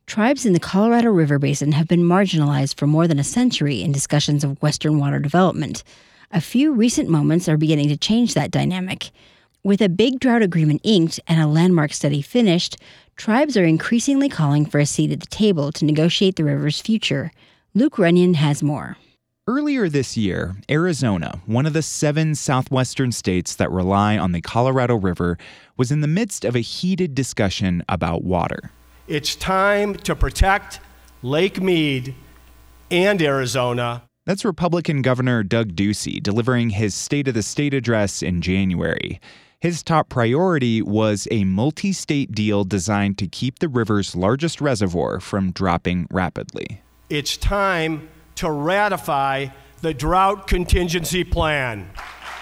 Tribes in the Colorado River Basin have been marginalized for more than a century in discussions of Western water development. A few recent moments are beginning to change that dynamic. With a big drought agreement inked and a landmark study finished, tribes are increasingly calling for a seat at the table to negotiate the river's future. Luke Runyon has more. Earlier this year, Arizona, one of the 7 southwestern states that rely on the Colorado River, was in the midst of a heated discussion about water. It's time to protect Lake Mead and Arizona. That's Republican Governor Doug Ducey delivering his State of the State address in January. His top priority was a multi-state deal designed to keep the river's largest reservoir from dropping rapidly. It's time to ratify the Drought Contingency Plan.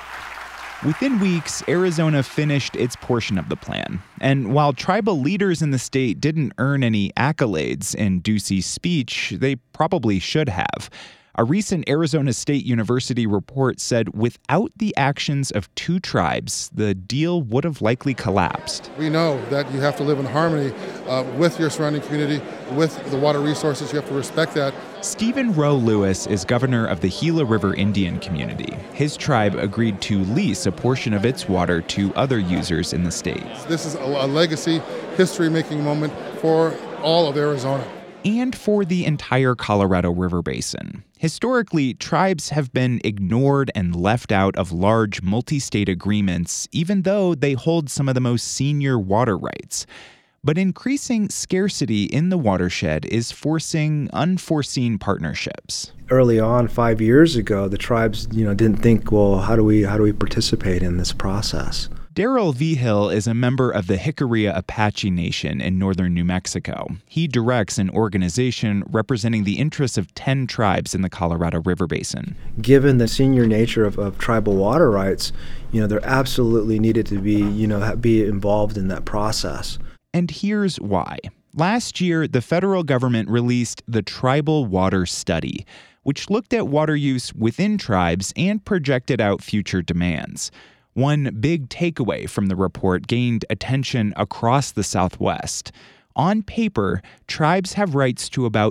Within weeks, Arizona finished its portion of the plan. And while tribal leaders in the state didn't earn any accolades in Ducey's speech, they probably should have. A recent Arizona State University report said without the actions of 2 tribes, the deal would have likely collapsed. We know that you have to live in harmony with your surrounding community, with the water resources. You have to respect that. Stephen Rowe Lewis is governor of the Gila River Indian community. His tribe agreed to lease a portion of its water to other users in the state. This is a legacy, history-making moment for all of Arizona. And for the entire Colorado River Basin. Historically, tribes have been ignored and left out of large multi-state agreements, even though they hold some of the most senior water rights. But increasing scarcity in the watershed is forcing unforeseen partnerships. Early on, 5 years ago, the tribes, didn't think, well, how do we participate in this process? Daryl Vigil is a member of the Jicarilla Apache Nation in northern New Mexico. He directs an organization representing the interests of 10 tribes in the Colorado River Basin. Given the senior nature of tribal water rights, there absolutely needed to be involved in that process. And here's why. Last year, the federal government released the Tribal Water Study, which looked at water use within tribes and projected out future demands. One big takeaway from the report gained attention across the Southwest. On paper, tribes have rights to about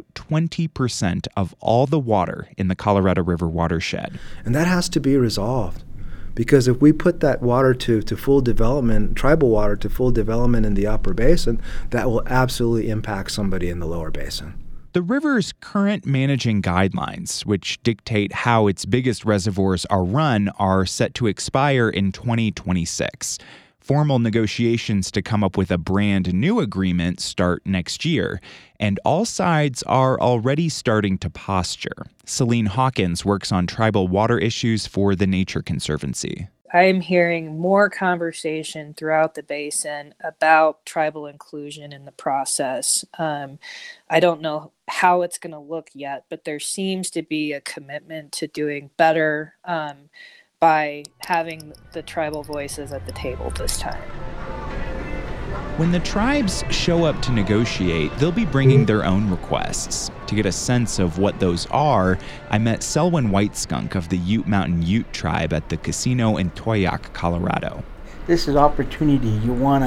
20% of all the water in the Colorado River watershed. And that has to be resolved. Because if we put that water to full development, tribal water to full development in the upper basin, that will absolutely impact somebody in the lower basin. The river's current managing guidelines, which dictate how its biggest reservoirs are run, are set to expire in 2026. Formal negotiations to come up with a brand new agreement start next year, and all sides are already starting to posture. Celine Hawkins works on tribal water issues for the Nature Conservancy. I am hearing more conversation throughout the basin about tribal inclusion in the process. I don't know how it's going to look yet, but there seems to be a commitment to doing better by having the tribal voices at the table this time. When the tribes show up to negotiate, they'll be bringing their own requests. To get a sense of what those are, I met Selwyn Whiteskunk of the Ute Mountain Ute tribe at the casino in Toyac, Colorado. This is opportunity. You want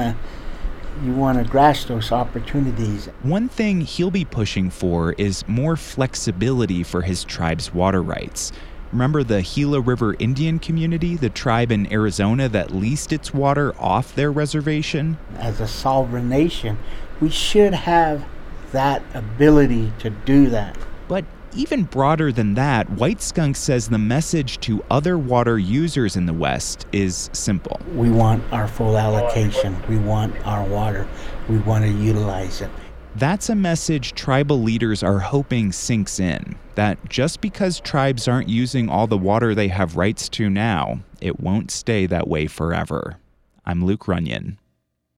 to grasp those opportunities. One thing he'll be pushing for is more flexibility for his tribe's water rights. Remember the Gila River Indian community, the tribe in Arizona that leased its water off their reservation? As a sovereign nation, we should have that ability to do that. But even broader than that, Whiteskunk says the message to other water users in the West is simple. We want our full allocation. We want our water. We want to utilize it. That's a message tribal leaders are hoping sinks in, that just because tribes aren't using all the water they have rights to now, it won't stay that way forever. I'm Luke Runyon.